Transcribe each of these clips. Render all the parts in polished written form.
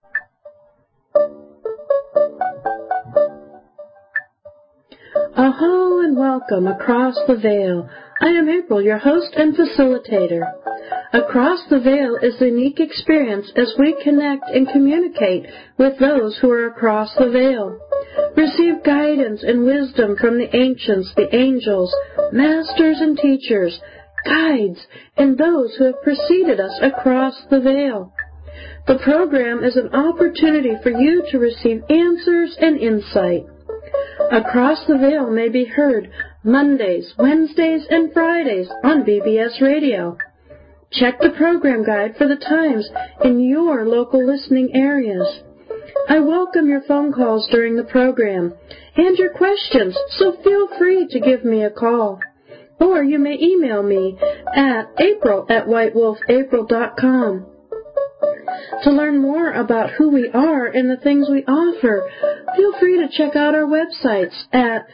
Aho and welcome across the veil. I am April, your host and facilitator. Across the Veil is a unique experience as we connect and communicate with those who are across the veil. Receive guidance and wisdom from the ancients, the angels, masters and teachers, guides, and those who have preceded us across the veil. The program is an opportunity for you to receive answers and insight. Across the Veil may be heard Mondays, Wednesdays, and Fridays on BBS Radio. Check the program guide for the times in your local listening areas. I welcome your phone calls during the program and your questions, so feel free to give me a call. Or you may email me at april@whitewolfapril.com. To learn more about who we are and the things we offer, feel free to check out our websites at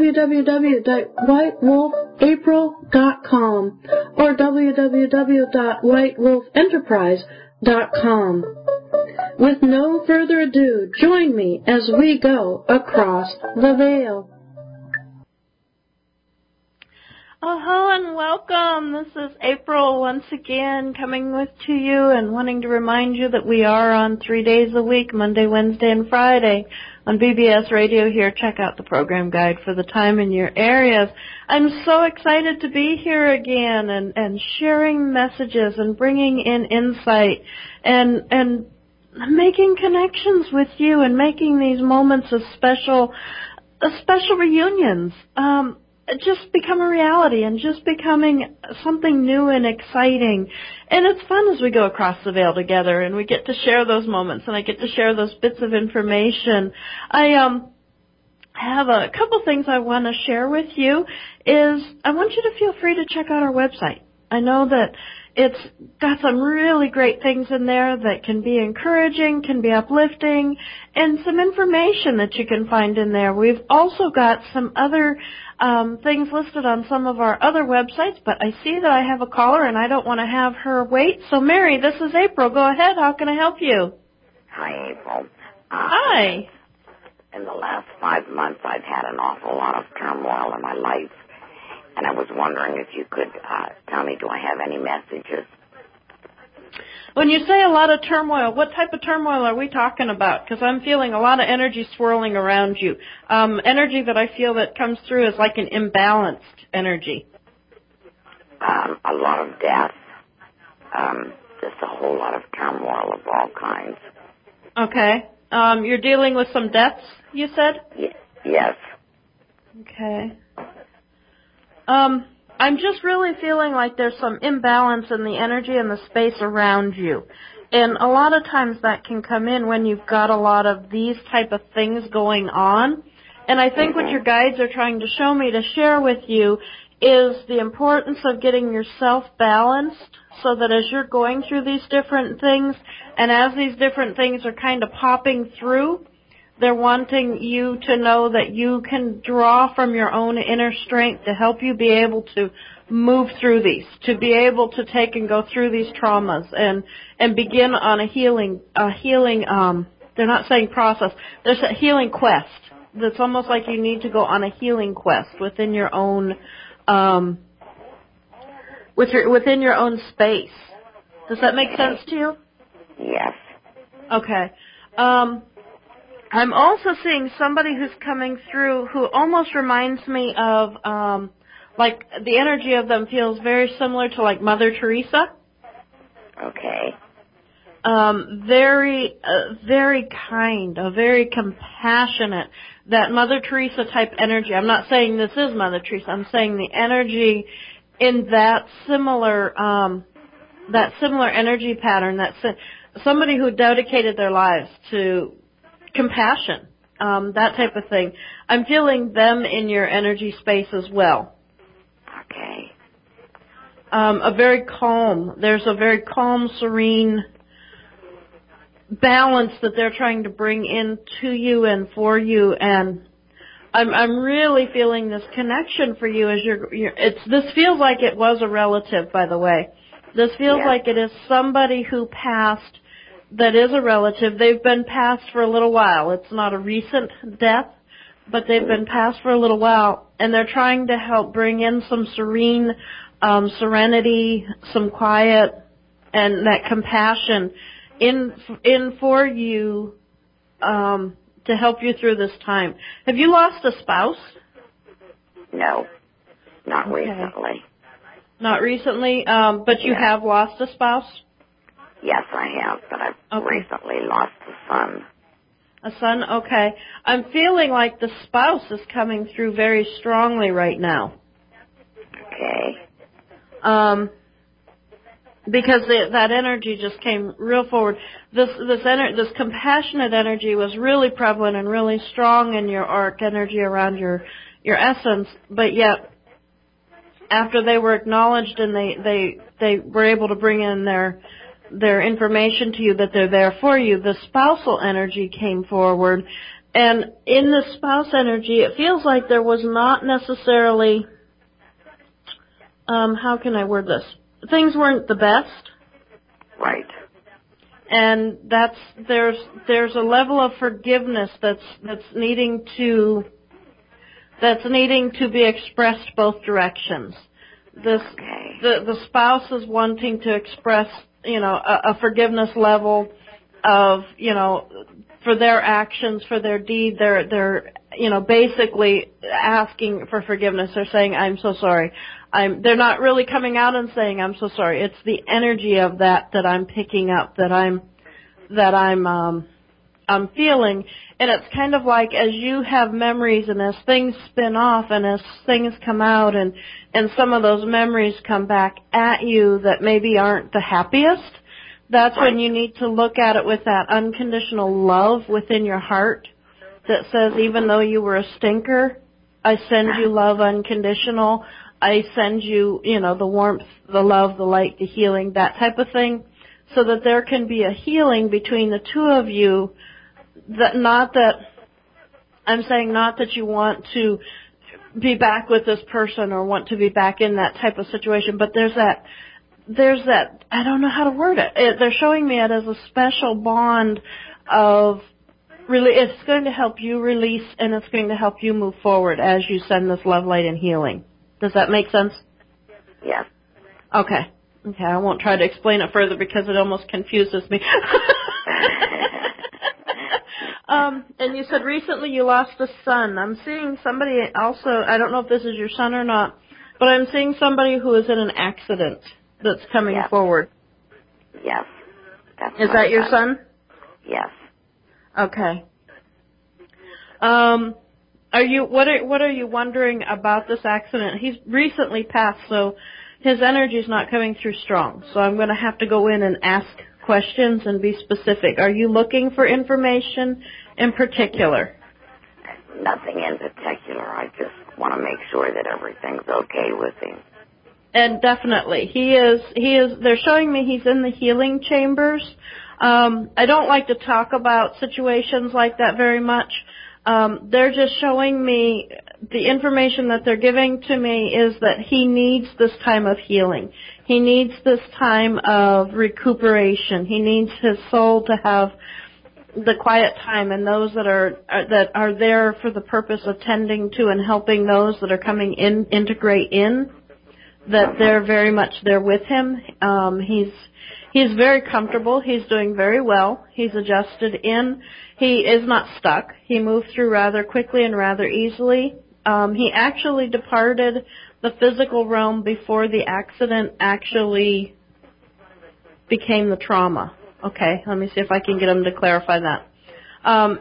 www.whitewolfapril.com or www.whitewolfenterprise.com. With no further ado, join me as we go across the veil. Hello and welcome. This is April once again coming to you and wanting to remind you that we are on 3 days a week, Monday, Wednesday, and Friday on BBS Radio here. Check out the program guide for the time in your areas. I'm so excited to be here again and sharing messages and bringing in insight and making connections with you and making these moments of special reunions. Just become a reality and just becoming something new and exciting. And it's fun as we go across the veil together and we get to share those moments and I get to share those bits of information. I have a couple things I want to share with you. I want you to feel free to check out our website. I know that it's got some really great things in there that can be encouraging, can be uplifting, and some information that you can find in there. We've also got some other things listed on some of our other websites, but I see that I have a caller and I don't want to have her wait. So, Mary, this is April. Go ahead. How can I help you? Hi, April. Hi. In the last 5 months, I've had an awful lot of turmoil in my life. And I was wondering if you could tell me, do I have any messages? When you say a lot of turmoil, what type of turmoil are we talking about? Because I'm feeling a lot of energy swirling around you. Energy that I feel that comes through is like an imbalanced energy. A lot of death. Just a whole lot of turmoil of all kinds. Okay. You're dealing with some deaths, you said? Yes. Okay. I'm just really feeling like there's some imbalance in the energy and the space around you. And a lot of times that can come in when you've got a lot of these type of things going on. And I think what your guides are trying to show me to share with you is the importance of getting yourself balanced so that as you're going through these different things and as these different things are kind of popping through, they're wanting you to know that you can draw from your own inner strength to help you be able to move through these, to be able to take and go through these traumas and begin on a healing, they're not saying process, there's a healing quest. That's almost like you need to go on a healing quest within your own, within your own space. Does that make sense to you? Yes. Okay. I'm also seeing somebody who's coming through who almost reminds me of, like the energy of them feels very similar to like Mother Teresa. Okay. Very kind, very compassionate. That Mother Teresa type energy. I'm not saying this is Mother Teresa. I'm saying the energy in that similar energy pattern. Somebody who dedicated their lives to compassion, that type of thing. I'm feeling them in your energy space as well. Okay. There's a very calm, serene balance that they're trying to bring into you and for you, and I'm really feeling this connection for you as this feels like it was a relative, by the way. This feels like it is somebody who passed that is a relative. They've been passed for a little while. It's not a recent death, but they've been passed for a little while, and they're trying to help bring in some serenity, some quiet, and that compassion in for you to help you through this time. Have you lost a spouse? No, not recently. Not recently, but you have lost a spouse? Yes, I have, but I've recently lost a son. A son? Okay. I'm feeling like the spouse is coming through very strongly right now. Okay. Because that energy just came real forward. This compassionate energy was really prevalent and really strong in your arc energy around your essence, but yet after they were acknowledged and they were able to bring in their information to you that they're there for you, the spousal energy came forward. And in the spouse energy, it feels like there was not necessarily, how can I word this? Things weren't the best. Right. And there's a level of forgiveness that's needing to be expressed both directions. The spouse is wanting to express, a forgiveness level of, for their actions, for their deed. They're basically asking for forgiveness. They're saying, I'm so sorry. They're not really coming out and saying, I'm so sorry. It's the energy of that I'm picking up, that I'm feeling. And it's kind of like as you have memories and as things spin off and as things come out and some of those memories come back at you that maybe aren't the happiest, that's when you need to look at it with that unconditional love within your heart that says, even though you were a stinker, I send you love unconditional. I send you, the warmth, the love, the light, the healing, that type of thing, so that there can be a healing between the two of you. Not that you want to be back with this person or want to be back in that type of situation, but there's that, I don't know how to word it. They're showing me it as a special bond of really, it's going to help you release and it's going to help you move forward as you send this love, light, and healing. Does that make sense? Yes. Okay, I won't try to explain it further because it almost confuses me. And you said recently you lost a son. I'm seeing somebody also, I don't know if this is your son or not, but I'm seeing somebody who is in an accident that's coming forward. Yes. Is that your son? Yes. Okay. What are you wondering about this accident? He's recently passed, so his energy's not coming through strong. So I'm going to have to go in and ask questions and be specific. Are you looking for information in particular? Nothing in particular. I just want to make sure that everything's okay with him. And definitely, he is, they're showing me he's in the healing chambers. I don't like to talk about situations like that very much. They're just showing me, the information that they're giving to me is that he needs this time of healing. He needs this time of recuperation. He needs his soul to have the quiet time, and those that are there for the purpose of tending to and helping those that are coming in, integrate in, that they're very much there with him. He's very comfortable. He's doing very well. He's adjusted in. He is not stuck. He moved through rather quickly and rather easily. He actually departed the physical realm before the accident actually became the trauma. Okay, let me see if I can get him to clarify that.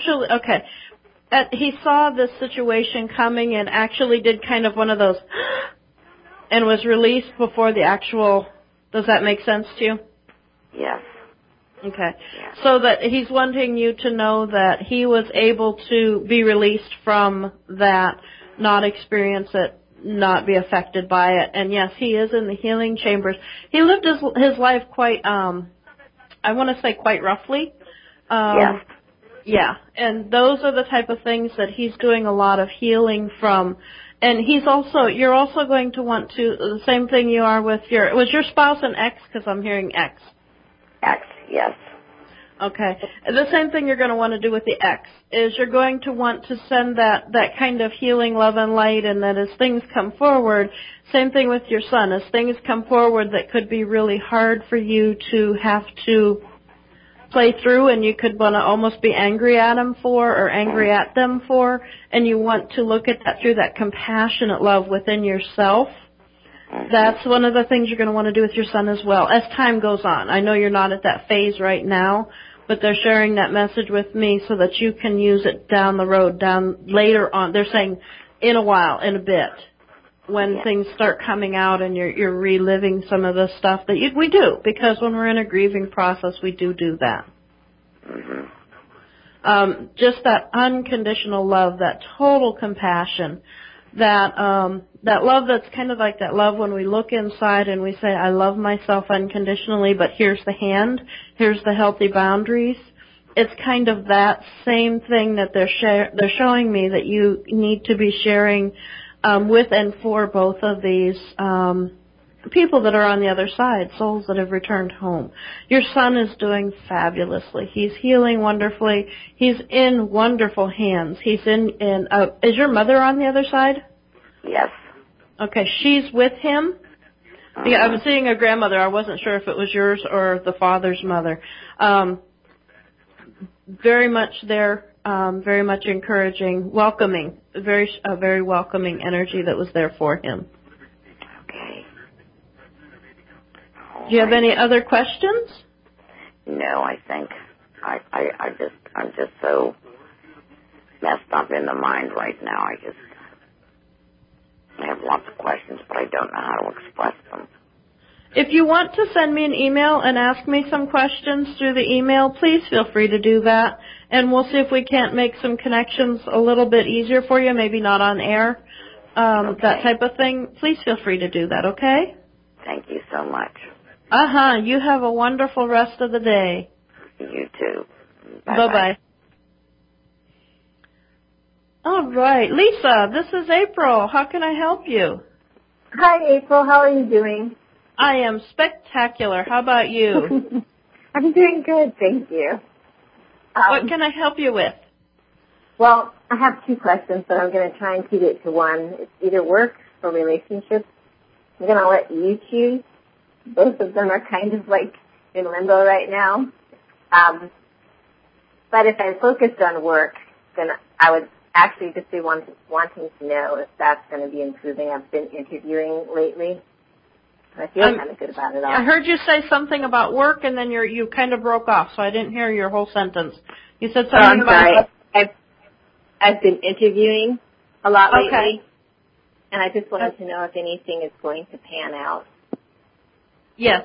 He saw this situation coming and actually did kind of one of those and was released before the actual, does that make sense to you? Yes. Okay. So that he's wanting you to know that he was able to be released from that, not experience it, not be affected by it. And yes, he is in the healing chambers. He lived his life quite, I want to say quite roughly. Yes. Yeah. And those are the type of things that he's doing a lot of healing from. And you're also going to want to, the same thing you are with was your spouse an ex? Because I'm hearing ex. Ex, yes. Okay. The same thing you're going to want to do with the ex is you're going to want to send that kind of healing love and light, and that as things come forward, same thing with your son, as things come forward that could be really hard for you to have to play through, and you could want to almost be angry at him for or angry at them for, and you want to look at that through that compassionate love within yourself. That's one of the things you're going to want to do with your son as well as time goes on. I know you're not at that phase right now, but they're sharing that message with me so that you can use it down the road, down later on. They're saying in a while, in a bit, when things start coming out and you're reliving some of the stuff that we do, because when we're in a grieving process, we do that. Just that unconditional love, that total compassion, that love that's kind of like that love when we look inside and we say, I love myself unconditionally, but here's the hand, here's the healthy boundaries. It's kind of that same thing that they're showing me that you need to be sharing with and for both of these people that are on the other side, souls that have returned home. Your son is doing fabulously. He's healing wonderfully. He's in wonderful hands. He's is your mother on the other side? Yes. Okay, she's with him. Yeah, I was seeing a grandmother. I wasn't sure if it was yours or the father's mother. Very much there, very much encouraging, welcoming, a very welcoming energy that was there for him. Okay. Do you have any other questions? No, I think I'm just so messed up in the mind right now. I have lots of questions, but I don't know how to express them. If you want to send me an email and ask me some questions through the email, please feel free to do that. And we'll see if we can't make some connections a little bit easier for you, maybe not on air, that type of thing. Please feel free to do that, okay? Thank you so much. You have a wonderful rest of the day. You too. Bye-bye. All right. Lisa, this is April. How can I help you? Hi, April. How are you doing? I am spectacular. How about you? I'm doing good, thank you. What can I help you with? Well, I have two questions, but I'm going to try and keep it to one. It's either work or relationships. I'm going to let you choose. Both of them are kind of like in limbo right now. But if I focused on work, then I would actually just be wanting to know if that's going to be improving. I've been interviewing lately. I feel kind of good about it all. I heard you say something about work, and then you kind of broke off, so I didn't hear your whole sentence. You said something about... I've been interviewing a lot lately, and I just wanted to know if anything is going to pan out. Yes.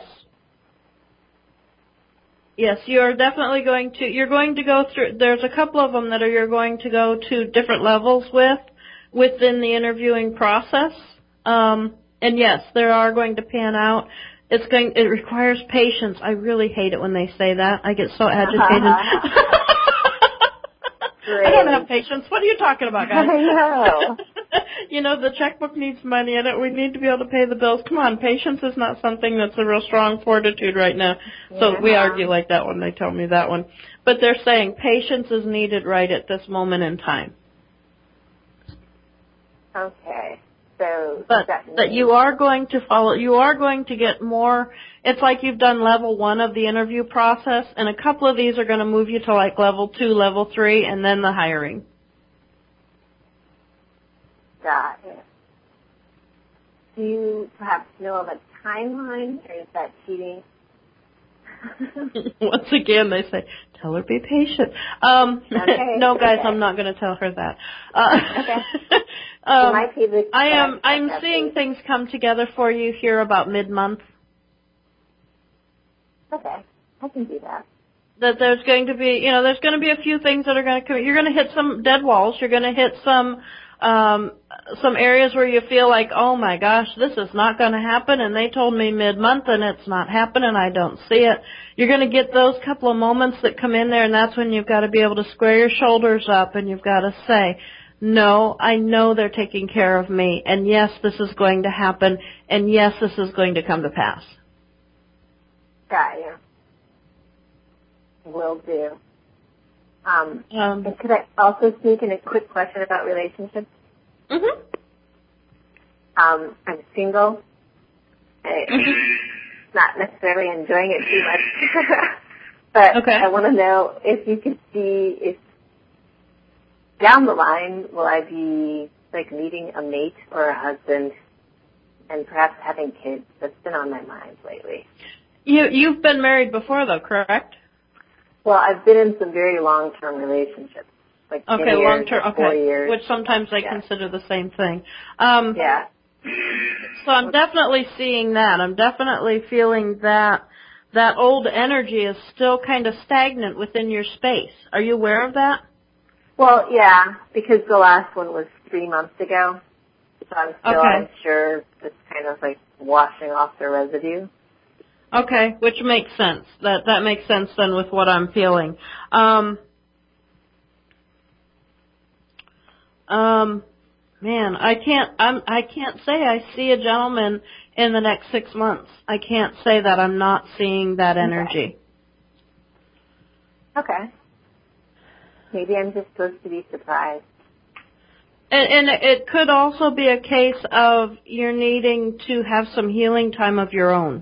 Yes, you're definitely you're going to go through, there's a couple of them that you're going to go to different levels within the interviewing process. And yes, they are going to pan out. It requires patience. I really hate it when they say that. I get so agitated. I don't have patience. What are you talking about, guys? I know. You know, the checkbook needs money in it. We need to be able to pay the bills. Come on, patience is not something that's a real strong fortitude right now. So we argue like that when they tell me that one. But they're saying patience is needed right at this moment in time. Okay. So that you are going to get more. It's like you've done level 1 of the interview process, and a couple of these are going to move you to like level 2, level 3, and then the hiring. Got it. Do you perhaps know of a timeline, or is that cheating? Once again, they say, tell her be patient. No, guys, I'm not going to tell her that. I'm seeing things come together for you here about mid-month. Okay, I can do that. That there's going to be, there's going to be a few things that are going to come. You're going to hit some dead walls. You're going to hit some areas where you feel like, oh my gosh, this is not going to happen, and they told me mid-month and it's not happening, I don't see it. You're going to get those couple of moments that come in there, and that's when you've got to be able to square your shoulders up, and you've got to say, no, I know they're taking care of me, and yes, this is going to happen, and yes, this is going to come to pass. Got you. Will do. And could I also sneak in a quick question about relationships? Mm-hmm. I'm single. Not necessarily enjoying it too much. But okay. I want to know if you could see if down the line will I be like meeting a mate or a husband and perhaps having kids. That's been on my mind lately. You've been married before though, correct? Well, I've been in some very long-term relationships. Like 10 years, long-term, 4 years. Which sometimes I consider the same thing. Yeah. So I'm definitely seeing that. I'm definitely feeling that old energy is still kind of stagnant within your space. Are you aware of that? Well, yeah, because the last one was 3 months ago. So I'm still unsure. It's kind of like washing off the residue. Okay, which makes sense. That makes sense then with what I'm feeling. Man, I can't say I see a gentleman in the next 6 months. I can't say that I'm not seeing that energy. Okay. Maybe I'm just supposed to be surprised. And it could also be a case of you're needing to have some healing time of your own.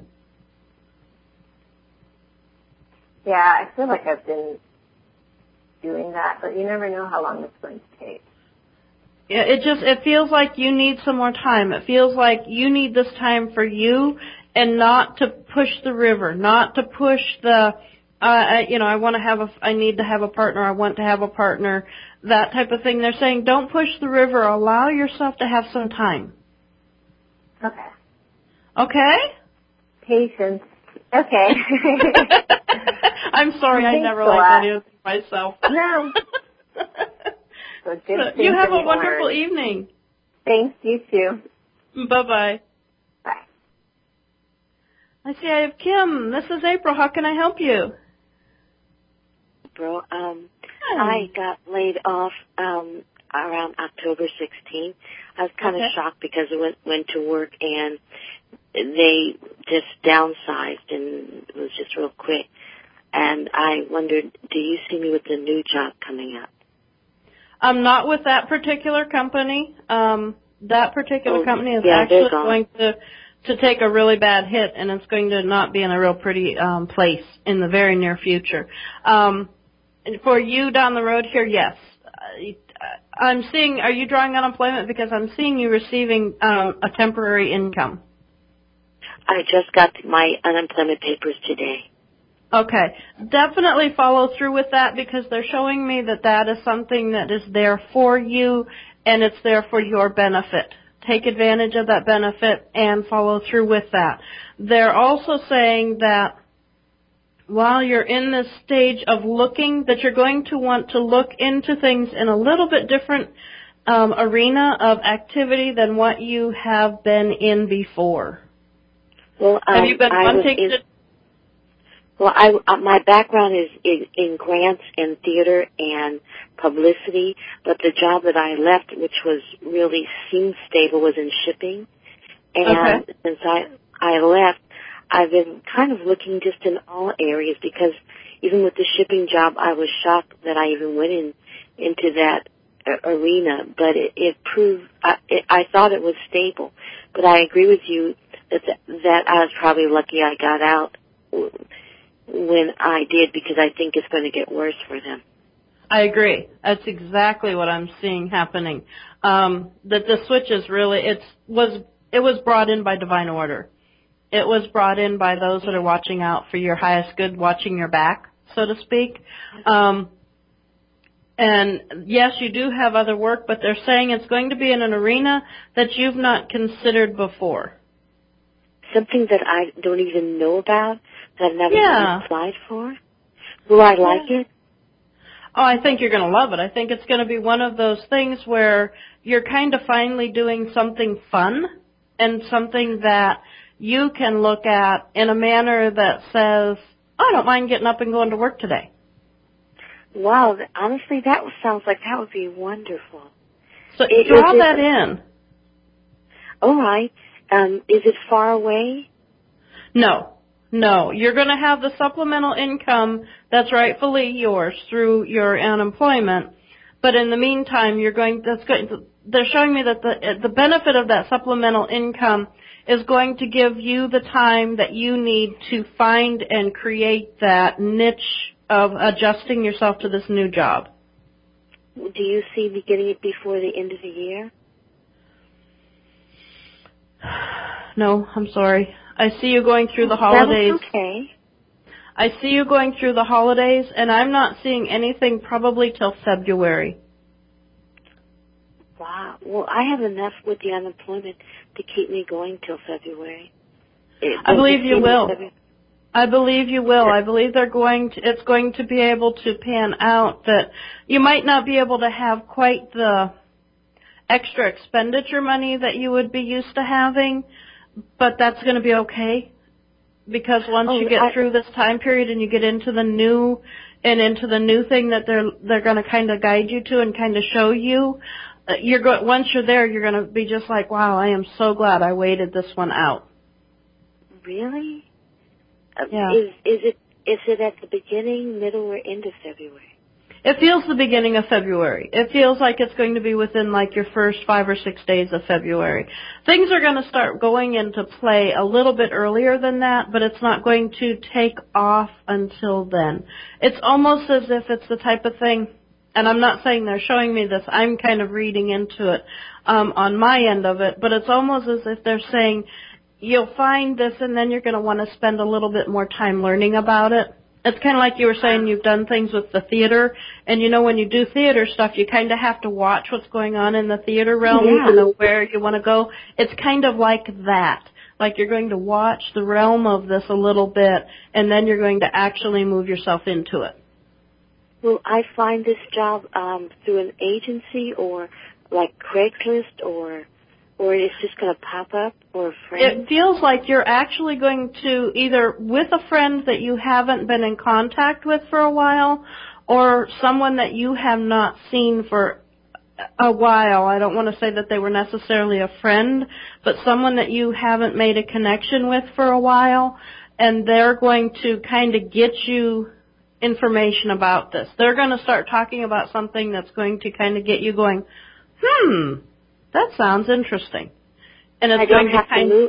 Yeah, I feel like I've been doing that, but you never know how long it's going to take. Yeah, it feels like you need some more time. It feels like you need this time for you and not to push the river, not to push the, I need to have a partner, I want to have a partner, that type of thing. They're saying don't push the river, allow yourself to have some time. Okay. Okay? Patience. Okay. I'm sorry, I never like that answer myself. No. So you have a wonderful evening. Thanks, you too. Bye-bye. Bye. I see I have Kim. This is April. How can I help you? April, I got laid off around October 16th. I was kind of shocked because I went to work and they just downsized and it was just real quick. And I wondered, do you see me with a new job coming up? I'm not with that particular company. That particular company is actually going to take a really bad hit, and it's going to not be in a real pretty place in the very near future. For you down the road here, yes. I'm seeing, are you drawing unemployment? Because I'm seeing you receiving a temporary income. I just got my unemployment papers today. Okay. Definitely follow through with that because they're showing me that is something that is there for you and it's there for your benefit. Take advantage of that benefit and follow through with that. They're also saying that while you're in this stage of looking, that you're going to want to look into things in a little bit different arena of activity than what you have been in before. Well, have you been wanting to... Well, my background is in grants and theater and publicity, but the job that I left, which was really seemed stable, was in shipping. And since I left, I've been kind of looking just in all areas because even with the shipping job, I was shocked that I even went into that arena. But it proved I thought it was stable. But I agree with you that I was probably lucky I got out when I did because I think it's going to get worse for them. I agree. That's exactly what I'm seeing happening. That the switch is really, it was brought in by divine order. It was brought in by those that are watching out for your highest good, watching your back, so to speak. And yes, you do have other work, but they're saying it's going to be in an arena that you've not considered before. Something that I don't even know about, that I've never even applied for? Will I like it? Oh, I think you're going to love it. I think it's going to be one of those things where you're kind of finally doing something fun and something that you can look at in a manner that says, I don't mind getting up and going to work today. Wow, honestly, that sounds like that would be wonderful. So draw that in. All right. Is it far away? No, No, you're going to have the supplemental income that's rightfully yours through your unemployment. But in the meantime, they're showing me that the benefit of that supplemental income is going to give you the time that you need to find and create that niche of adjusting yourself to this new job. Do you see me getting it before the end of the year? No, I'm sorry. I see you going through the holidays. That's okay. I see you going through the holidays, and I'm not seeing anything probably till February. Wow. Well, I have enough with the unemployment to keep me going till February. I believe you will. I believe you will. I believe it's going to be able to pan out that you might not be able to have quite the extra expenditure money that you would be used to having, but that's going to be okay, because once you get through this time period and you get into the new thing that they're going to kind of guide you to and kind of show you, once you're there, you're going to be just like, wow, I am so glad I waited this one out. Really? Yeah. Is it at the beginning, middle, or end of February? It feels the beginning of February. It feels like it's going to be within like your first 5 or 6 days of February. Things are going to start going into play a little bit earlier than that, but it's not going to take off until then. It's almost as if it's the type of thing, and I'm not saying they're showing me this, I'm kind of reading into it on my end of it, but it's almost as if they're saying, you'll find this and then you're going to want to spend a little bit more time learning about it. It's kind of like you were saying you've done things with the theater, and you know when you do theater stuff, you kind of have to watch what's going on in the theater realm to know where you want to go. It's kind of like that. Like you're going to watch the realm of this a little bit, and then you're going to actually move yourself into it. Will I find this job through an agency or like Craigslist or it's just going to pop up, or a friend? It feels like you're actually going to either with a friend that you haven't been in contact with for a while, or someone that you have not seen for a while. I don't want to say that they were necessarily a friend, but someone that you haven't made a connection with for a while, and they're going to kind of get you information about this. They're going to start talking about something that's going to kind of get you going, that sounds interesting. And it's going to kind of move.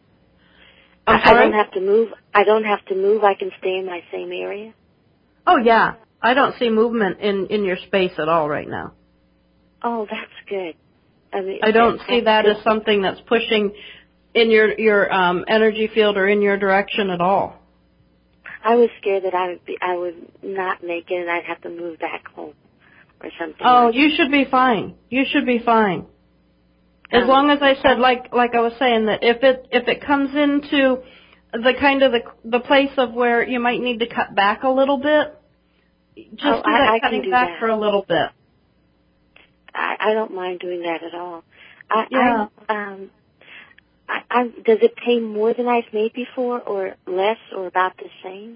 I don't have to move. I don't have to move. I can stay in my same area. Oh yeah, I don't see movement in your space at all right now. Oh, that's good. I don't see that as something that's pushing in your energy field or in your direction at all. I was scared that I would not make it and I'd have to move back home or something. Oh, you should be fine. You should be fine. As long as I said, like I was saying, that if it comes into the kind of the place of where you might need to cut back a little bit, just do that cutting back for a little bit. I don't mind doing that at all. Does it pay more than I've made before, or less, or about the same?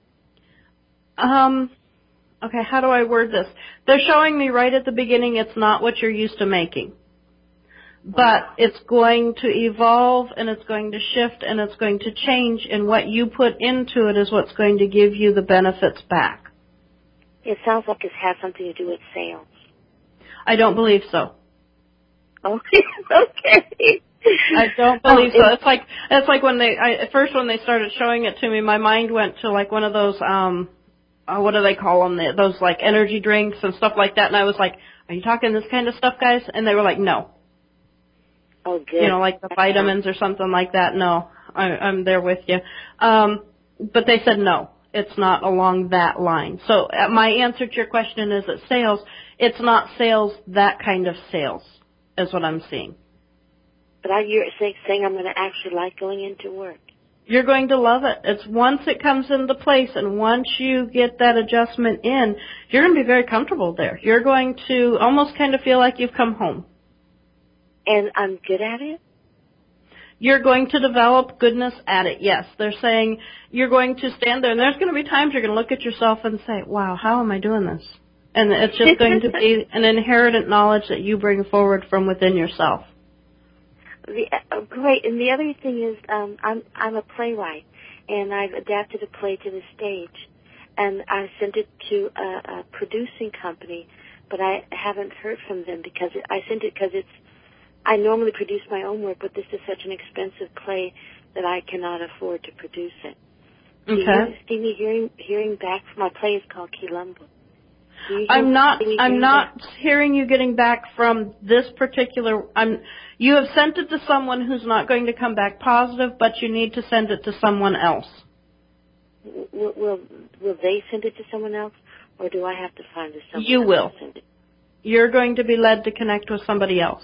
Okay, how do I word this? They're showing me right at the beginning it's not what you're used to making. But it's going to evolve, and it's going to shift, and it's going to change, and what you put into it is what's going to give you the benefits back. It sounds like it has something to do with sales. I don't believe so. Okay. I don't believe so. It's like when at first when they started showing it to me, my mind went to like one of those what do they call them? Those like energy drinks and stuff like that, and I was like, "Are you talking this kind of stuff, guys?" And they were like, "No." Oh, good. You know, like the vitamins or something like that. No, I'm there with you. But they said no, it's not along that line. So my answer to your question is that sales, it's not sales, that kind of sales is what I'm seeing. But you're saying I'm going to actually like going into work. You're going to love it. It's once it comes into place and once you get that adjustment in, you're going to be very comfortable there. You're going to almost kind of feel like you've come home. And I'm good at it? You're going to develop goodness at it, yes. They're saying you're going to stand there, and there's going to be times you're going to look at yourself and say, wow, how am I doing this? And it's just going to be an inherent knowledge that you bring forward from within yourself. Great. And the other thing is I'm a playwright, and I've adapted a play to the stage. And I sent it to a producing company, but I haven't heard from them because I sent it because I normally produce my own work, but this is such an expensive play that I cannot afford to produce it. Do you see me hearing back? My play is called Quilombo. I'm not hearing you getting back from this particular. You have sent it to someone who's not going to come back positive, but you need to send it to someone else. Will they send it to someone else, or do I have to find someone You else will. to send it? You're going to be led to connect with somebody else.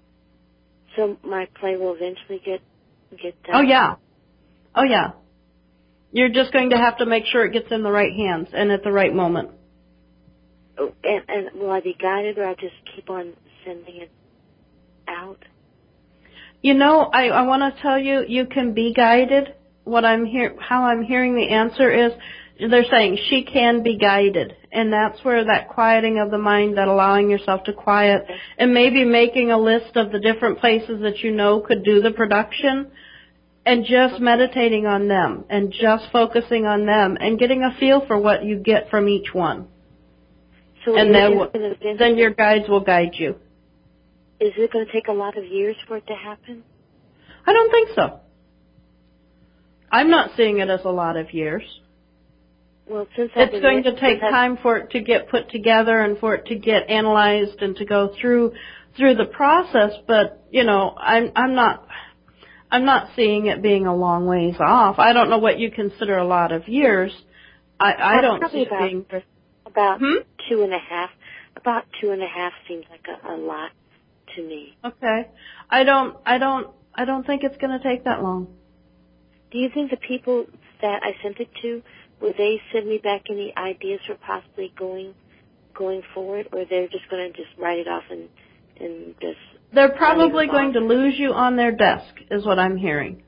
So my play will eventually get done? Oh, yeah. You're just going to have to make sure it gets in the right hands and at the right moment. Oh, and will I be guided, or I'll just keep on sending it out? You know, I want to tell you, you can be guided. How I'm hearing the answer is, they're saying she can be guided, and that's where that quieting of the mind, that allowing yourself to quiet, and maybe making a list of the different places that you know could do the production, and just meditating on them, and just focusing on them, and getting a feel for what you get from each one. So and then your guides will guide you. Is it going to take a lot of years for it to happen? I don't think so. I'm not seeing it as a lot of years. Well, since it's going to take time for it to get put together and for it to get analyzed and to go through the process. But I'm not seeing it being a long ways off. I don't know what you consider a lot of years. I don't see it being about 2.5. About 2.5 seems like a lot to me. Okay, I don't think it's going to take that long. Do you think the people that I sent it to, will they send me back any ideas for possibly going forward, or they're just going to just write it off and just... They're probably going to lose you on their desk, is what I'm hearing.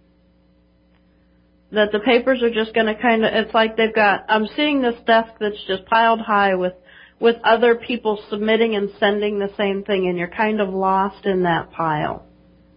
That the papers are just going to it's like I'm seeing this desk that's just piled high with other people submitting and sending the same thing, and you're kind of lost in that pile.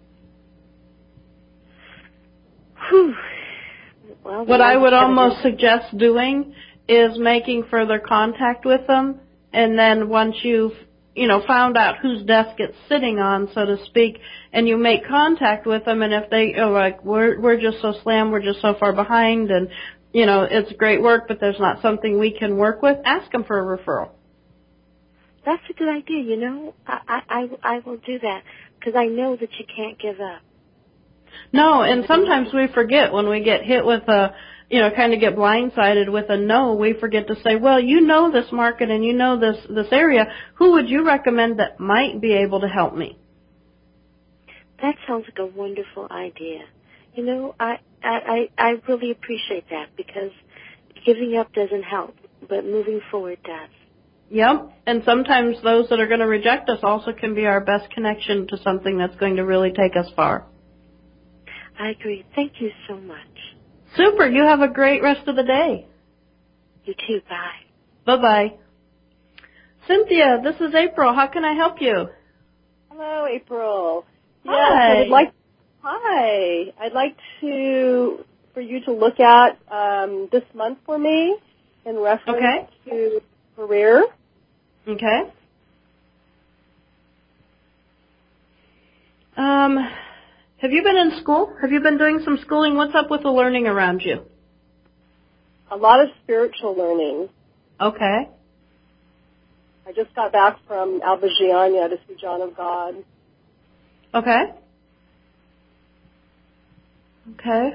Whew. Well, what I would almost suggest doing is making further contact with them, and then once you've found out whose desk it's sitting on, so to speak, and you make contact with them, and if they are like, we're just so slammed, we're just so far behind, and it's great work, but there's not something we can work with, ask them for a referral. That's a good idea. I will do that because I know that you can't give up. No, and sometimes we forget when we get hit with kind of get blindsided with a no, we forget to say, well, this market and this area, who would you recommend that might be able to help me? That sounds like a wonderful idea. I really appreciate that because giving up doesn't help, but moving forward does. Yep, and sometimes those that are going to reject us also can be our best connection to something that's going to really take us far. I agree. Thank you so much. Super. You have a great rest of the day. You too. Bye. Bye-bye. Cynthia, this is April. How can I help you? Hello, April. Hi. Yes, I'd like for you to look at this month for me in reference to career. Okay. Have you been in school? Have you been doing some schooling? What's up with the learning around you? A lot of spiritual learning. Okay. I just got back from Albigiania to see John of God. Okay. Okay.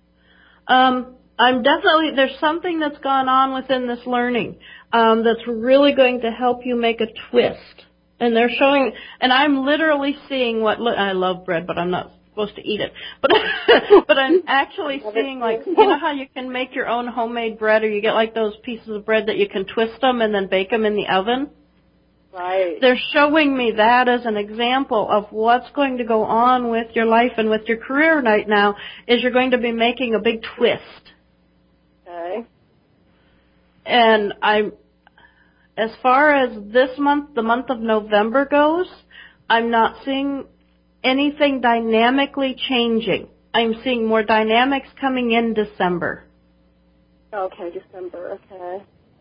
There's something that's gone on within this learning that's really going to help you make a twist. And they're showing, and I'm literally seeing I love bread, but I'm not supposed to eat it. But I'm actually seeing, like, how you can make your own homemade bread, or you get like those pieces of bread that you can twist them and then bake them in the oven? Right. They're showing me that as an example of what's going to go on with your life and with your career right now, is you're going to be making a big twist. Okay. And as far as this month, the month of November goes, I'm not seeing anything dynamically changing. I'm seeing more dynamics coming in December. Okay, December, okay.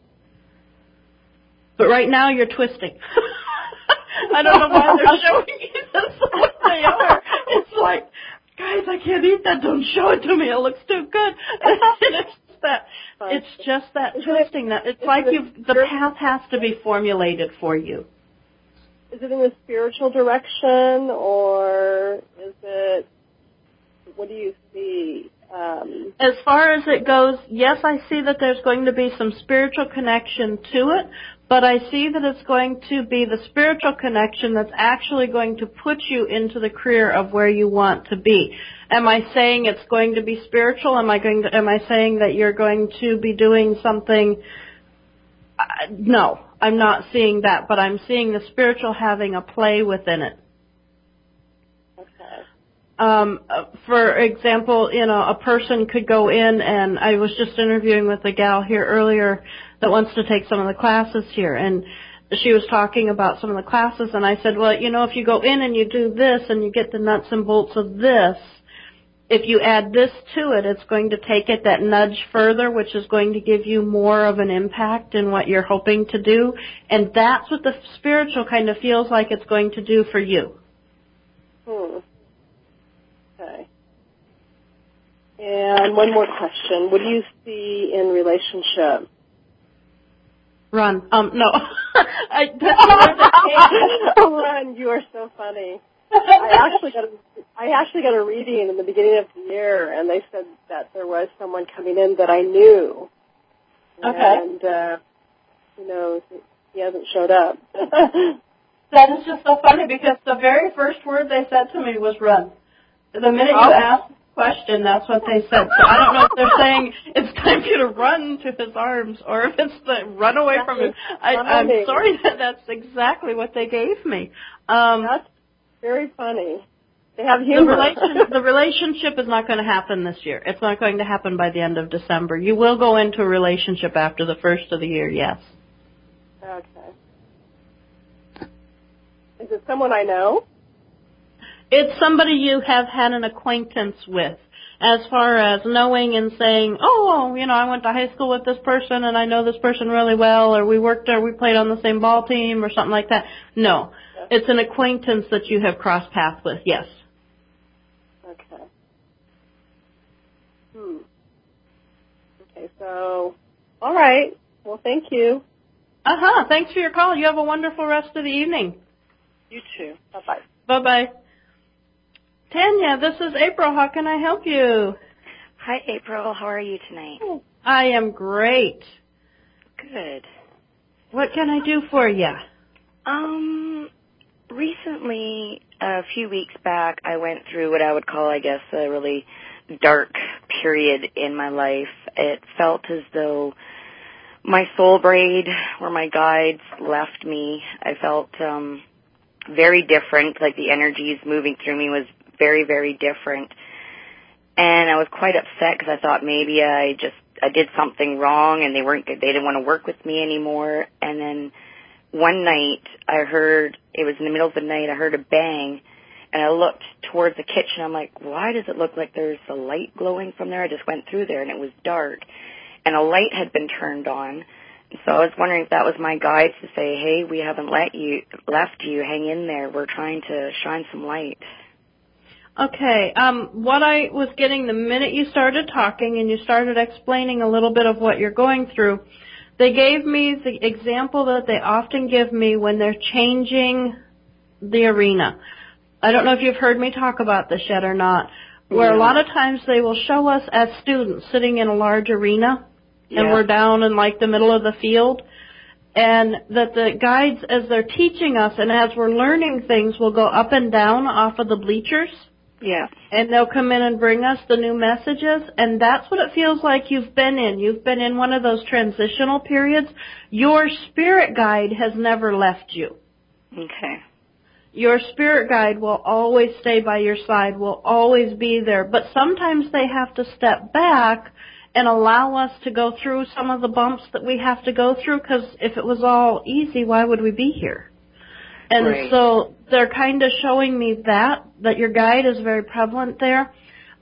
But right now you're twisting. I don't know why they're showing you this. They are. It's like, guys, I can't eat that. Don't show it to me. It looks too good. It's just that twisting. That it's like the path has to be formulated for you. Is it in a spiritual direction, or is it? What do you see? As far as it goes, yes, I see that there's going to be some spiritual connection to it, but I see that it's going to be the spiritual connection that's actually going to put you into the career of where you want to be. Am I saying it's going to be spiritual? Am I saying that you're going to be doing something? No, I'm not seeing that, but I'm seeing the spiritual having a play within it. For example, a person could go in, and I was just interviewing with a gal here earlier that wants to take some of the classes here, and she was talking about some of the classes, and I said, well, if you go in and you do this and you get the nuts and bolts of this, if you add this to it, it's going to take it that nudge further, which is going to give you more of an impact in what you're hoping to do, and that's what the spiritual kind of feels like it's going to do for you. Okay. And one more question. What do you see in relationship? Run. No. Run. You are so funny. I actually got a reading in the beginning of the year, and they said that there was someone coming in that I knew. Okay. And, he hasn't showed up. That is just so funny because the very first word they said to me was run. The minute you asked the question, that's what they said. So I don't know if they're saying it's time for you to run to his arms or if it's the run away from him. I'm sorry that's exactly what they gave me. That's very funny. They have humor. The relationship is not going to happen this year. It's not going to happen by the end of December. You will go into a relationship after the first of the year, yes. Okay. Is it someone I know? It's somebody you have had an acquaintance with, as far as knowing and saying, I went to high school with this person and I know this person really well, or we played on the same ball team or something like that. No, it's an acquaintance that you have crossed paths with, yes. Okay. Okay, so, all right. Well, thank you. Thanks for your call. You have a wonderful rest of the evening. You too. Bye-bye. Bye-bye. Tanya, this is April. How can I help you? Hi, April. How are you tonight? I am great. Good. What can I do for you? Recently, a few weeks back, I went through what I would call, I guess, a really dark period in my life. It felt as though my soul braid or my guides left me. I felt very different, like the energies moving through me was very, very different. And I was quite upset because I thought maybe I did something wrong and they didn't want to work with me anymore. And then one night it was in the middle of the night, I heard a bang and I looked towards the kitchen. I'm like, why does it look like there's a light glowing from there? I just went through there and it was dark and a light had been turned on. So I was wondering if that was my guide to say, hey, we haven't left you, hang in there. We're trying to shine some light. Okay, what I was getting the minute you started talking and you started explaining a little bit of what you're going through, they gave me the example that they often give me when they're changing the arena. I don't know if you've heard me talk about this yet or not, where a lot of times they will show us as students sitting in a large arena, and we're down in like the middle of the field, and that the guides, as they're teaching us and as we're learning things, will go up and down off of the bleachers. Yeah. And they'll come in and bring us the new messages, and that's what it feels like you've been in. You've been in one of those transitional periods. Your spirit guide has never left you. Okay. Your spirit guide will always stay by your side, will always be there, but sometimes they have to step back and allow us to go through some of the bumps that we have to go through, because if it was all easy, why would we be here? And so they're kind of showing me that your guide is very prevalent there.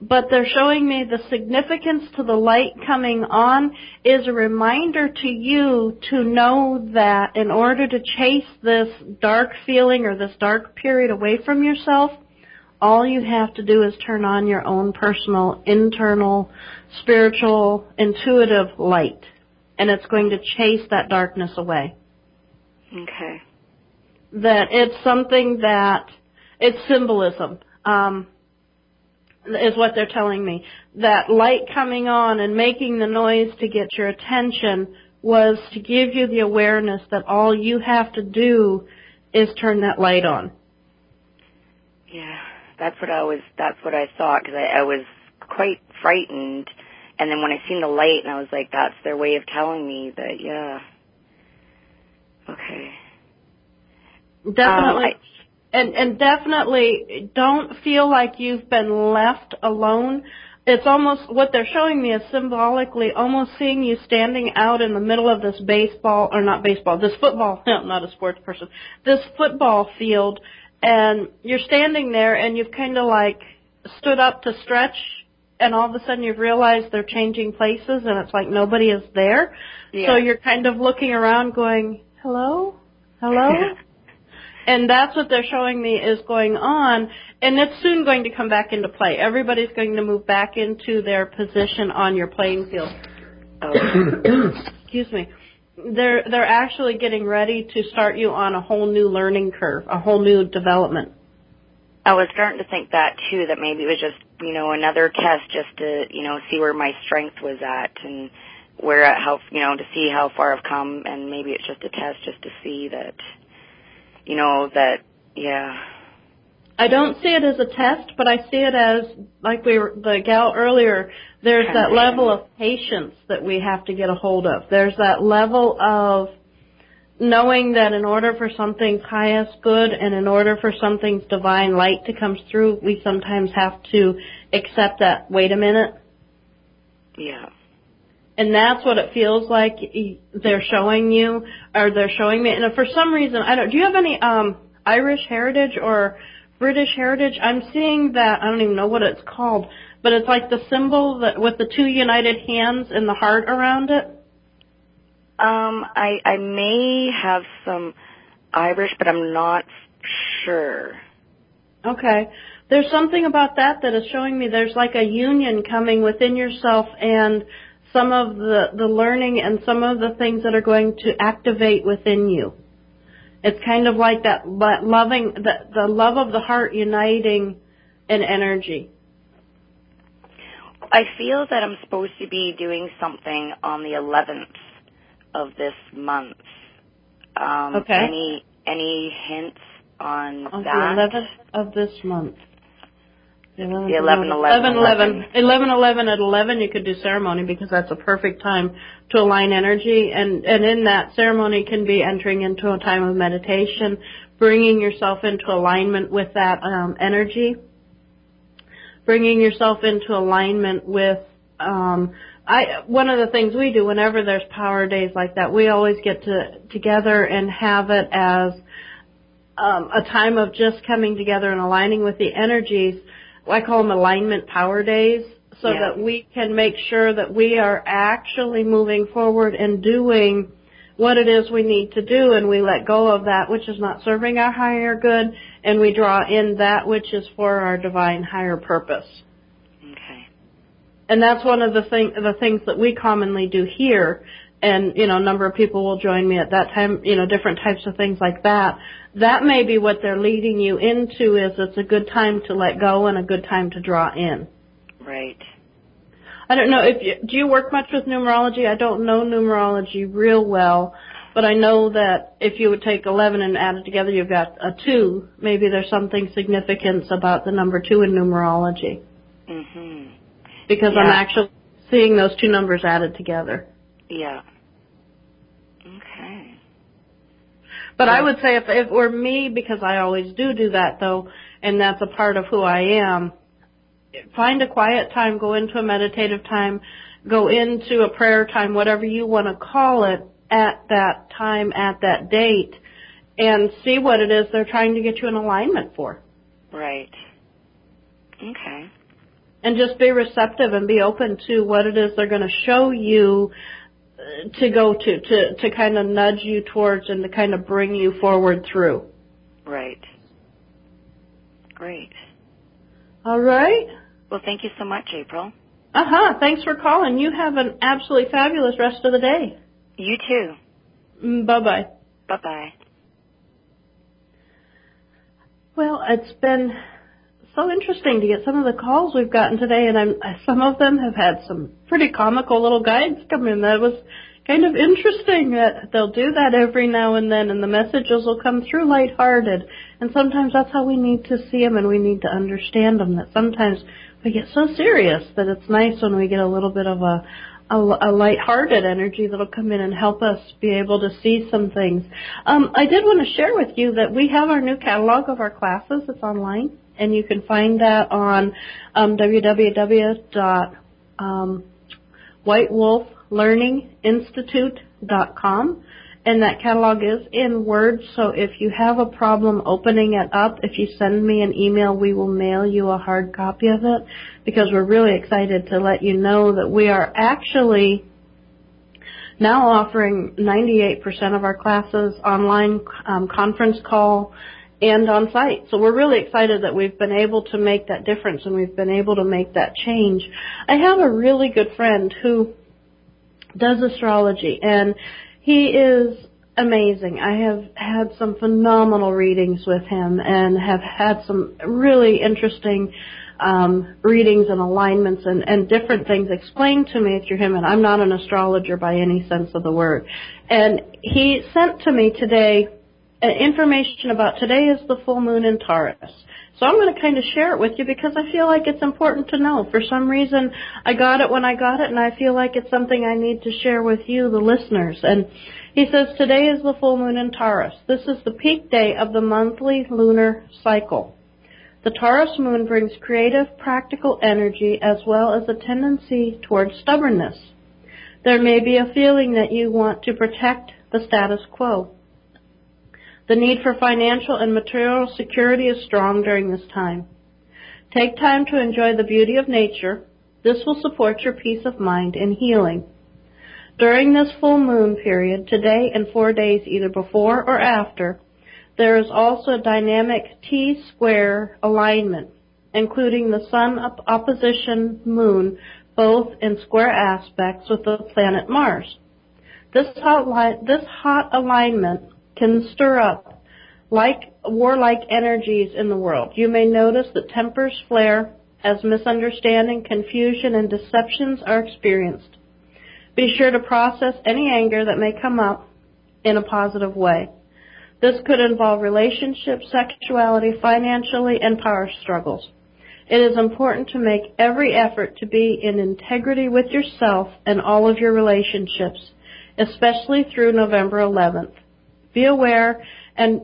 but they're showing me the significance to the light coming on is a reminder to you to know that in order to chase this dark feeling or this dark period away from yourself, all you have to do is turn on your own personal, internal, spiritual, intuitive light, and it's going to chase that darkness away. Okay. That it's something that, it's symbolism. Is what they're telling me. That light coming on and making the noise to get your attention was to give you the awareness that all you have to do is turn that light on. Yeah, that's what I thought, because I was quite frightened, and then when I seen the light, and I was like, that's their way of telling me that, yeah. Okay. Definitely. And definitely don't feel like you've been left alone. It's almost, what they're showing me is symbolically almost seeing you standing out in the middle of this this football, no, I'm not a sports person, this football field, and you're standing there and you've kind of like stood up to stretch, and all of a sudden you've realized they're changing places and it's like nobody is there. Yeah. So you're kind of looking around going, hello? Hello? And that's what they're showing me is going on, and it's soon going to come back into play. Everybody's going to move back into their position on your playing field. Excuse me. They're actually getting ready to start you on a whole new learning curve, a whole new development. I was starting to think that, too, that maybe it was just, another test just to, see where my strength was at and to see how far I've come, and maybe it's just a test just to see that... yeah. I don't see it as a test, but I see it as, like the gal earlier, there's that level of patience that we have to get a hold of. There's that level of knowing that in order for something's highest good and in order for something's divine light to come through, we sometimes have to accept that, wait a minute. Yeah. And that's what it feels like they're showing you, or they're showing me. And for some reason, do you have any Irish heritage or British heritage? I'm seeing that, I don't even know what it's called, but it's like the symbol that with the two united hands and the heart around it. I may have some Irish, but I'm not sure. Okay. There's something about that is showing me there's like a union coming within yourself and some of the learning and some of the things that are going to activate within you. It's kind of like that loving, the love of the heart uniting in energy. I feel that I'm supposed to be doing something on the 11th of this month. Okay. Any hints on that? On the 11th of this month. The 11/11 at 11 you could do ceremony because that's a perfect time to align energy, and in that ceremony can be entering into a time of meditation, bringing yourself into alignment with that energy, bringing yourself into alignment with one of the things we do whenever there's power days like that, we always get together and have it as a time of just coming together and aligning with the energies. I call them alignment power days, so that we can make sure that we are actually moving forward and doing what it is we need to do, and we let go of that which is not serving our higher good, and we draw in that which is for our divine higher purpose. Okay. And that's one of the things that we commonly do here, and, a number of people will join me at that time, different types of things like that. That may be what they're leading you into, is it's a good time to let go and a good time to draw in. Right. I don't know, do you work much with numerology? I don't know numerology real well, but I know that if you would take 11 and add it together, you've got a 2. Maybe there's something significant about the number 2 in numerology. Mm-hmm. Because I'm actually seeing those 2 numbers added together. Yeah. Okay. But I would say if it were me, because I always do that though, and that's a part of who I am, find a quiet time, go into a meditative time, go into a prayer time, whatever you want to call it, at that time, at that date, and see what it is they're trying to get you in alignment for. Right. Okay. and just be receptive and be open to what it is they're going to show you to go to kind of nudge you towards and to kind of bring you forward through. Right. Great. All right. Well, thank you so much, April. Thanks for calling. You have an absolutely fabulous rest of the day. You too. Bye-bye. Bye-bye. Well, it's been so interesting to get some of the calls we've gotten today, and some of them have had some pretty comical little guides come in. That was kind of interesting that they'll do that every now and then, and the messages will come through lighthearted. And sometimes that's how we need to see them, and we need to understand them, that sometimes we get so serious that it's nice when we get a little bit of a lighthearted energy that'll come in and help us be able to see some things. I did want to share with you that we have our new catalog of our classes. It's online, and you can find that on www.whitewolflearninginstitute.com. And that catalog is in Word, so if you have a problem opening it up, if you send me an email, we will mail you a hard copy of it, because we're really excited to let you know that we are actually now offering 98% of our classes online, conference call, and on site. So we're really excited that we've been able to make that difference and we've been able to make that change. I have a really good friend who does astrology, and he is amazing. I have had some phenomenal readings with him and have had some really interesting readings and alignments and different things explained to me through him, and I'm not an astrologer by any sense of the word. And he sent to me today information about today is the full moon in Taurus. So I'm going to kind of share it with you because I feel like it's important to know. For some reason, I got it when I got it, and I feel like it's something I need to share with you, the listeners. And he says, today is the full moon in Taurus. This is the peak day of the monthly lunar cycle. The Taurus moon brings creative, practical energy as well as a tendency towards stubbornness. There may be a feeling that you want to protect the status quo. The need for financial and material security is strong during this time. Take time to enjoy the beauty of nature. This will support your peace of mind and healing. During this full moon period, today and 4 days either before or after, there is also a dynamic T-square alignment, including the Sun opposition Moon, both in square aspects with the planet Mars. This hot alignment can stir up warlike energies in the world. You may notice that tempers flare as misunderstanding, confusion, and deceptions are experienced. Be sure to process any anger that may come up in a positive way. This could involve relationships, sexuality, financially, and power struggles. It is important to make every effort to be in integrity with yourself and all of your relationships, especially through November 11th. Be aware and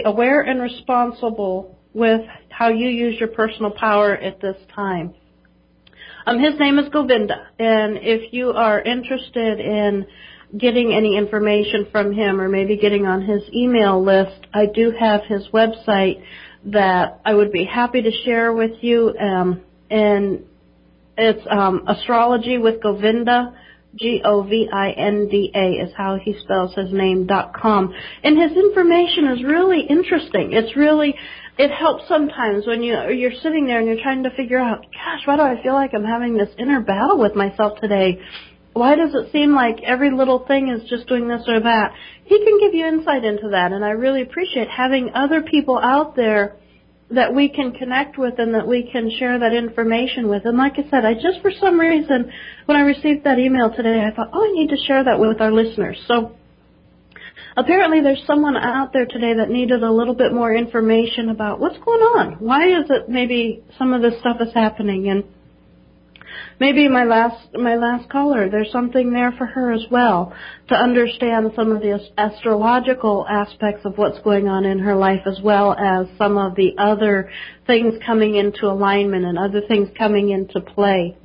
responsible with how you use your personal power at this time. His name is Govinda, and if you are interested in getting any information from him or maybe getting on his email list, I do have his website that I would be happy to share with you, and it's Astrology with Govinda, Govinda is how he spells his name, .com. And his information is really interesting. It helps sometimes when you're sitting there and you're trying to figure out, gosh, why do I feel like I'm having this inner battle with myself today? Why does it seem like every little thing is just doing this or that? He can give you insight into that, and I really appreciate having other people out there that we can connect with and that we can share that information with. And like I said, for some reason, when I received that email today, I thought, I need to share that with our listeners. So apparently there's someone out there today that needed a little bit more information about what's going on. Why is it maybe some of this stuff is happening? And maybe my last caller, there's something there for her as well, to understand some of the astrological aspects of what's going on in her life, as well as some of the other things coming into alignment and other things coming into play.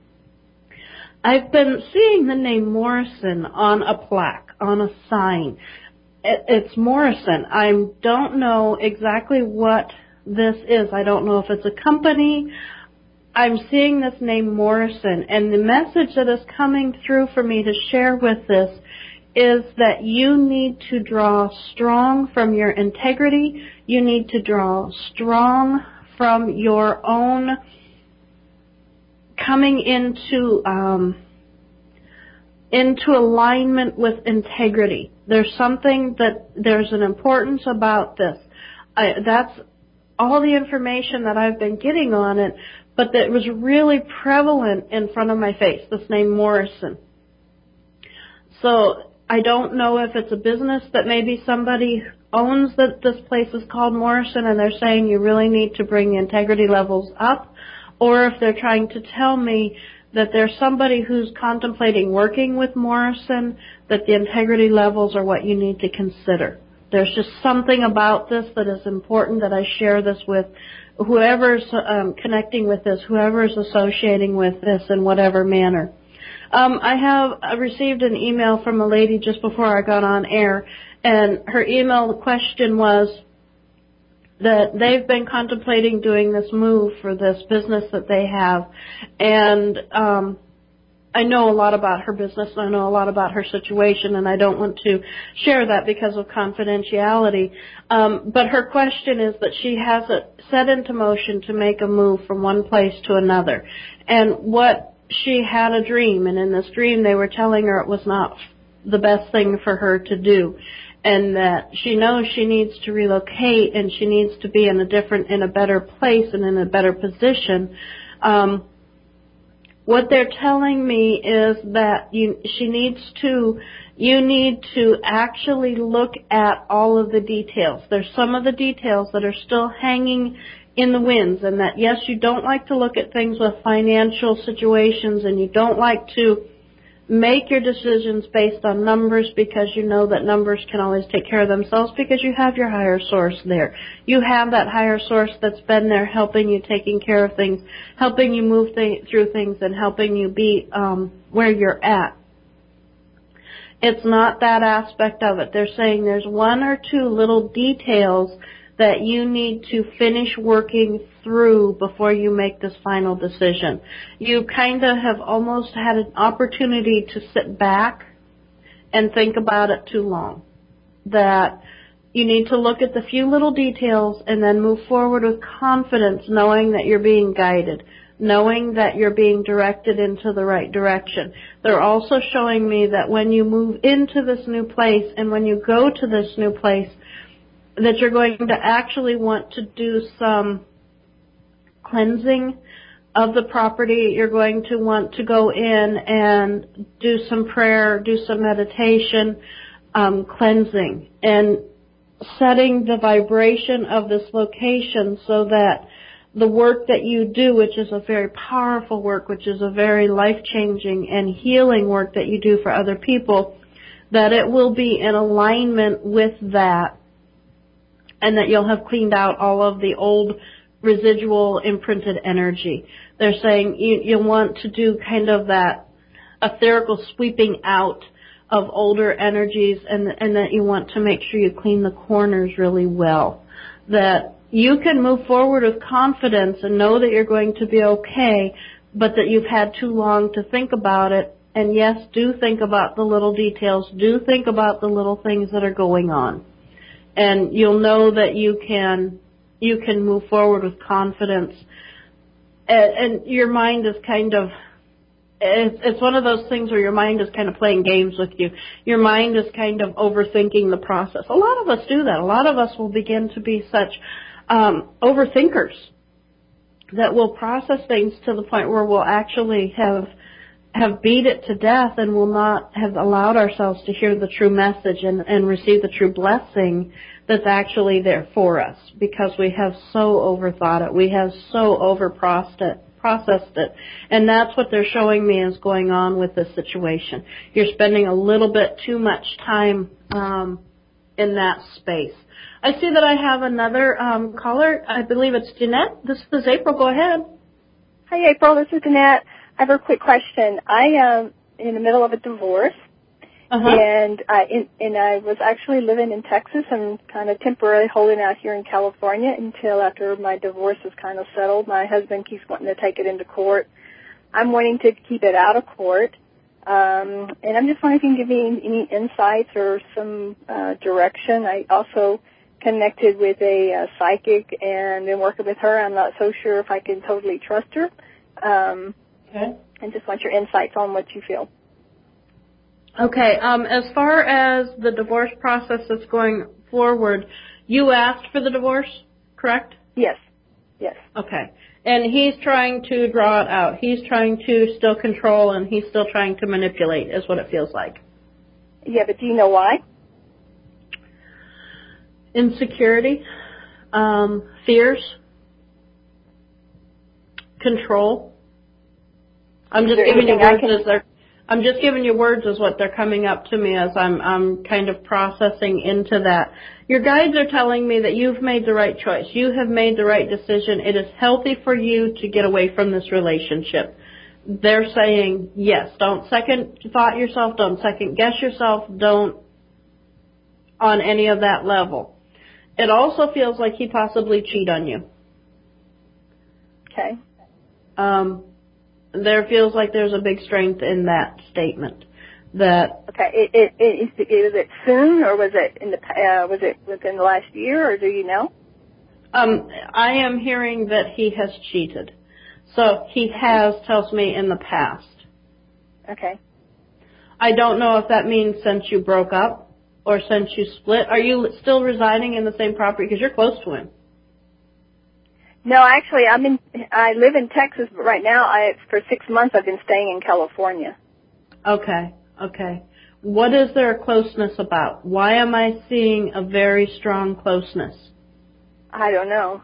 I've been seeing the name Morrison on a plaque, on a sign. It's Morrison. I don't know exactly what this is. I don't know if it's a company. I'm seeing this name Morrison, and the message that is coming through for me to share with this is that you need to draw strong from your integrity. You need to draw strong from your own coming into alignment with integrity. There's an importance about this. That's all the information that I've been getting on it, but that was really prevalent in front of my face, this name Morrison. So I don't know if it's a business that maybe somebody owns, that this place is called Morrison, and they're saying you really need to bring the integrity levels up, or if they're trying to tell me that there's somebody who's contemplating working with Morrison, that the integrity levels are what you need to consider. There's just something about this that is important that I share this with whoever's connecting with this, whoever's associating with this in whatever manner. I have received an email from a lady just before I got on air, and her email question was that they've been contemplating doing this move for this business that they have, and I know a lot about her business, and I know a lot about her situation, and I don't want to share that because of confidentiality. But her question is that she has it set into motion to make a move from one place to another. And she had a dream, and in this dream they were telling her it was not the best thing for her to do, and that she knows she needs to relocate and she needs to be in a better place and in a better position. What they're telling me is that you need to actually look at all of the details. There's some of the details that are still hanging in the winds, and that, yes, you don't like to look at things with financial situations, and you don't like to make your decisions based on numbers, because you know that numbers can always take care of themselves because you have your higher source there. You have that higher source that's been there helping you, taking care of things, helping you move through things, and helping you be where you're at. It's not that aspect of it. They're saying there's one or two little details that you need to finish working through before you make this final decision. You kind of have almost had an opportunity to sit back and think about it too long. That you need to look at the few little details and then move forward with confidence, knowing that you're being guided, knowing that you're being directed into the right direction. They're also showing me that when you move into this new place and when you go to this new place, that you're going to actually want to do some cleansing of the property. You're going to want to go in and do some prayer, do some meditation, cleansing, and setting the vibration of this location so that the work that you do, which is a very powerful work, which is a very life-changing and healing work that you do for other people, that it will be in alignment with that, and that you'll have cleaned out all of the old residual imprinted energy. They're saying you want to do kind of that etherical sweeping out of older energies, and that you want to make sure you clean the corners really well. That you can move forward with confidence and know that you're going to be okay, but that you've had too long to think about it. And yes, do think about the little details. Do think about the little things that are going on. And you'll know that you can move forward with confidence. And your mind is kind of, it's one of those things where your mind is kind of playing games with you. Your mind is kind of overthinking the process. A lot of us do that. A lot of us will begin to be such overthinkers that will process things to the point where we'll actually have beat it to death and will not have allowed ourselves to hear the true message and receive the true blessing that's actually there for us, because we have so overthought it. We have so processed it. And that's what they're showing me is going on with this situation. You're spending a little bit too much time in that space. I see that I have another caller. I believe it's Jeanette. This is April. Go ahead. Hi, April. This is Jeanette. I have a quick question. I am in the middle of a divorce, And I was actually living in Texas and kind of temporarily holding out here in California until after my divorce was kind of settled. My husband keeps wanting to take it into court. I'm wanting to keep it out of court. And I'm just wondering if you can give me any insights or some direction. I also connected with a psychic and been working with her. I'm not so sure if I can totally trust her. Okay. And just want your insights on what you feel. Okay. As far as the divorce process that's going forward, you asked for the divorce, correct? Yes. Yes. Okay. And he's trying to draw it out. He's trying to still control, and he's still trying to manipulate, is what it feels like. Yeah, but do you know why? Insecurity, fears, control. I'm just giving you words as they're. I'm just giving you words as what they're coming up to me as I'm kind of processing into that. Your guides are telling me that you've made the right choice. You have made the right decision. It is healthy for you to get away from this relationship. They're saying, yes, don't second thought yourself, don't second guess yourself, don't on any of that level. It also feels like he possibly cheat on you. Okay. There feels like there's a big strength in that statement. That okay, is it soon, or was it was it within the last year, or do you know? I am hearing that he has cheated. So he has, tells me, in the past. Okay. I don't know if that means since you broke up or since you split. Are you still residing in the same property? Because you're close to him. No, actually, I live in Texas, but right now, for 6 months, I've been staying in California. Okay. What is there a closeness about? Why am I seeing a very strong closeness? I don't know.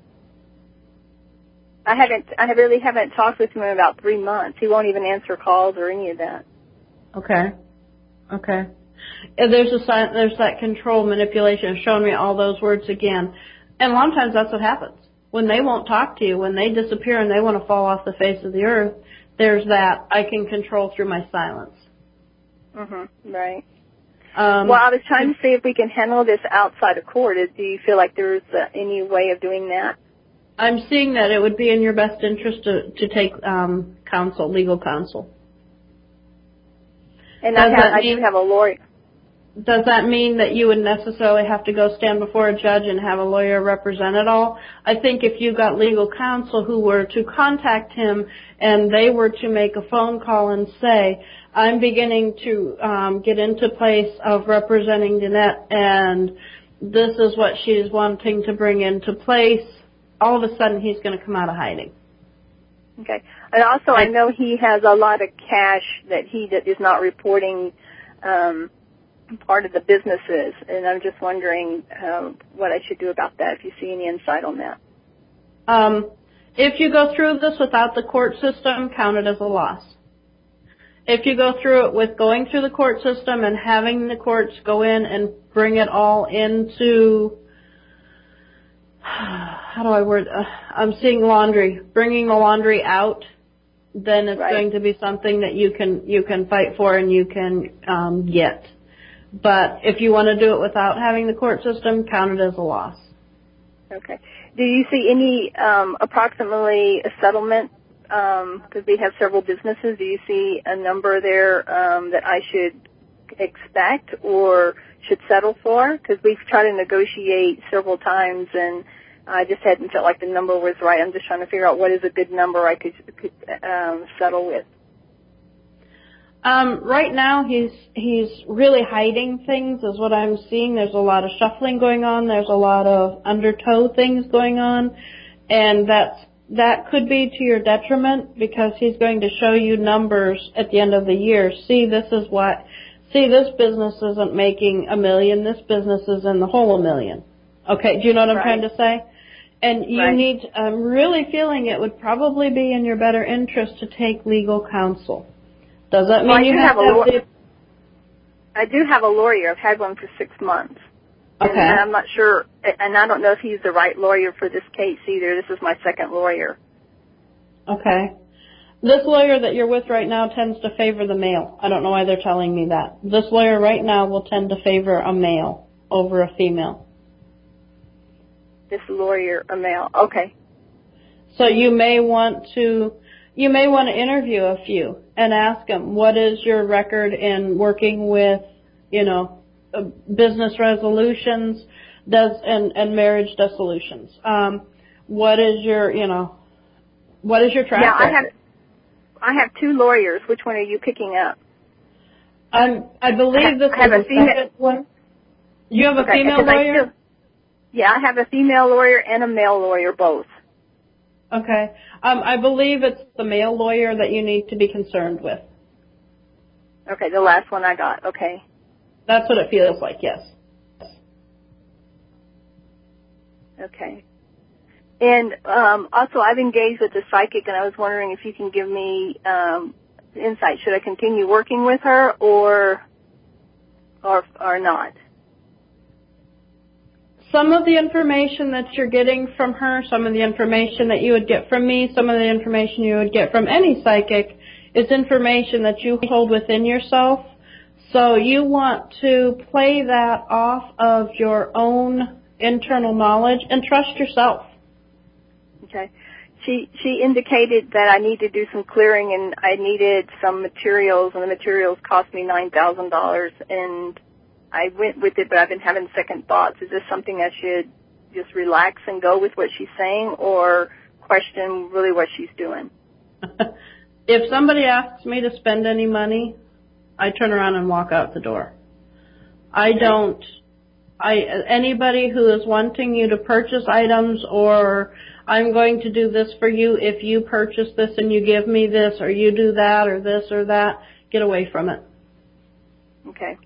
I really haven't talked with him in about 3 months. He won't even answer calls or any of that. Okay. And there's that control, manipulation, showing me all those words again. And a lot of times that's what happens. When they won't talk to you, when they disappear and they want to fall off the face of the earth, there's that I can control through my silence. Right. Well, I was trying to see if we can handle this outside of court. Do you feel like there's any way of doing that? I'm seeing that it would be in your best interest to take counsel, legal counsel. And I do have a lawyer. Does that mean that you would necessarily have to go stand before a judge and have a lawyer represent it all? I think if you got legal counsel who were to contact him and they were to make a phone call and say, I'm beginning to get into place of representing Danette and this is what she's wanting to bring into place, all of a sudden he's going to come out of hiding. Okay. And also I know he has a lot of cash that is not reporting part of the businesses, and I'm just wondering what I should do about that, if you see any insight on that. If you go through this without the court system, count it as a loss. If you go through it with going through the court system and having the courts go in and bring it all into, how do I word, I'm seeing laundry, bringing the laundry out, then it's going to be something that you can fight for and you can get. But if you want to do it without having the court system, count it as a loss. Okay. Do you see any approximately a settlement? Because we have several businesses. Do you see a number there that I should expect or should settle for? Because we've tried to negotiate several times, and I just hadn't felt like the number was right. I'm just trying to figure out what is a good number I could settle with. Right now, he's really hiding things, is what I'm seeing. There's a lot of shuffling going on. There's a lot of undertow things going on, and that could be to your detriment because he's going to show you numbers at the end of the year. This business isn't making $1 million. This business is in the hole $1 million. Okay, do you know what I'm trying to say? And you need. I'm really feeling it would probably be in your better interest to take legal counsel. Does that mean you have to? I do have a lawyer. I've had one for 6 months. Okay. And I'm not sure, and I don't know if he's the right lawyer for this case either. This is my second lawyer. Okay. This lawyer that you're with right now tends to favor the male. I don't know why they're telling me that. This lawyer right now will tend to favor a male over a female. This lawyer, a male. Okay. So you may want to interview a few and ask them, what is your record in working with, business resolutions and marriage dissolutions? What is your track record? I have 2 lawyers. Which one are you picking up? I believe this is the second one. You have a female lawyer? Yeah, I have a female lawyer and a male lawyer, both. Okay. I believe it's the male lawyer that you need to be concerned with. Okay, the last one I got. Okay. That's what it feels like, yes. Okay. And also, I've engaged with the psychic, and I was wondering if you can give me insight. Should I continue working with her or not? Some of the information that you're getting from her, some of the information that you would get from me, some of the information you would get from any psychic is information that you hold within yourself. So you want to play that off of your own internal knowledge and trust yourself. Okay. She indicated that I need to do some clearing, and I needed some materials, and the materials cost me $9,000, and I went with it, but I've been having second thoughts. Is this something I should just relax and go with what she's saying, or question really what she's doing? If somebody asks me to spend any money, I turn around and walk out the door. Anybody who is wanting you to purchase items, or I'm going to do this for you if you purchase this and you give me this, or you do that, or this or that, get away from it. Okay.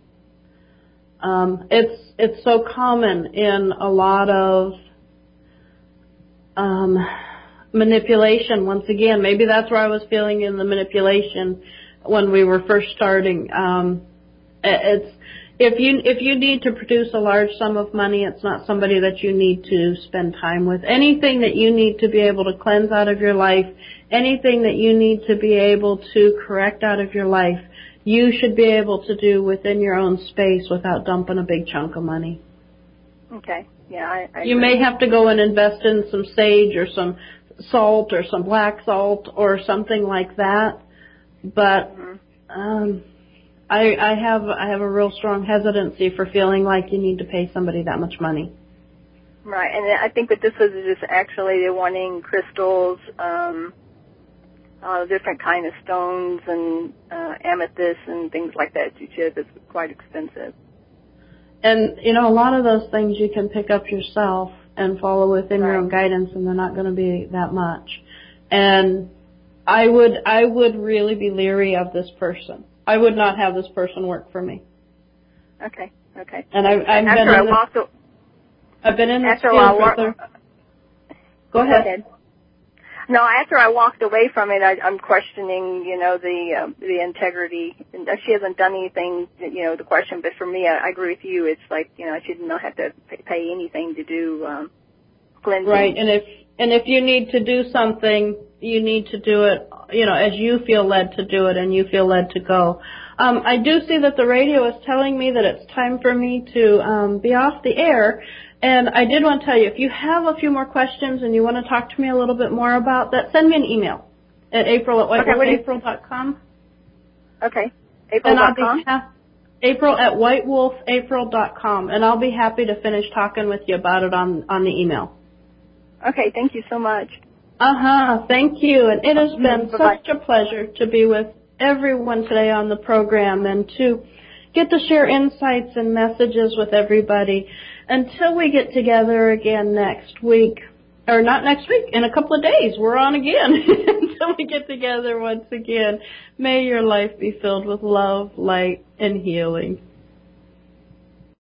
It's so common in a lot of manipulation. Once again, maybe that's where I was feeling in the manipulation when we were first starting. If you need to produce a large sum of money, it's not somebody that you need to spend time with. Anything that you need to be able to cleanse out of your life, anything that you need to be able to correct out of your life, you should be able to do within your own space without dumping a big chunk of money. Okay. Yeah, I You may have to go and invest in some sage or some salt or some black salt or something like that, but I have a real strong hesitancy for feeling like you need to pay somebody that much money. Right, and I think that this was just actually they're wanting crystals, different kind of stones and amethyst and things like that. It's quite expensive. And, a lot of those things you can pick up yourself and follow within your own guidance, and they're not going to be that much. And I would really be leery of this person. I would not have this person work for me. Okay. And I've been in this field with her. Go ahead. No, after I walked away from it, I'm questioning, the integrity. And she hasn't done anything, to question. But for me, I agree with you. It's like, I should not have to pay anything to do cleansing. Right, and if you need to do something, you need to do it, as you feel led to do it and you feel led to go. I do see that the radio is telling me that it's time for me to be off the air. And I did want to tell you, if you have a few more questions and you want to talk to me a little bit more about that, send me an email at april@whitewolfapril.com. Okay. April.com? April@whitewolfapril.com. And I'll be happy to finish talking with you about it on the email. Okay, thank you so much. Thank you. And it has been such a pleasure to be with everyone today on the program and to get to share insights and messages with everybody. Until we get together again next week, or not next week, in a couple of days, we're on again. Until we get together once again, may your life be filled with love, light, and healing.